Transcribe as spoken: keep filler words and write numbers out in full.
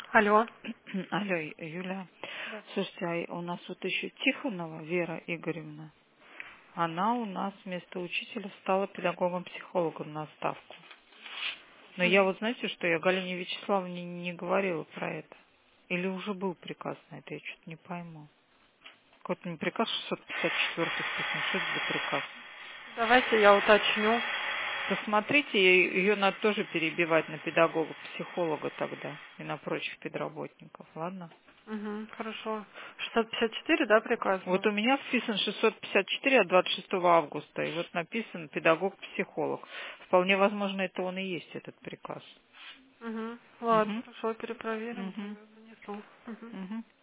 Алло. Алло, Юля. Да. Слушайте, а у нас вот еще Тихонова Вера Игоревна. Она у нас вместо учителя стала педагогом-психологом на ставку. Но я Мгм. вот знаете, что я Галине Вячеславовне не говорила про это. Или уже был приказ на это, я что-то не пойму. Какой-то не приказ шестьсот пятьдесят четыре вписан. Что это за приказ? Давайте я уточню. Посмотрите, ее надо тоже перебивать на педагога-психолога тогда и на прочих педработников, ладно? Угу, хорошо. шестьсот пятьдесят четыре, да, приказ Вот был? у меня вписан шестьсот пятьдесят четыре от двадцать шестого августа, и вот написан педагог-психолог. Вполне возможно, это он и есть, этот приказ. Угу. Ладно, Угу, хорошо, перепроверим, угу, тогда занесу. Угу. угу.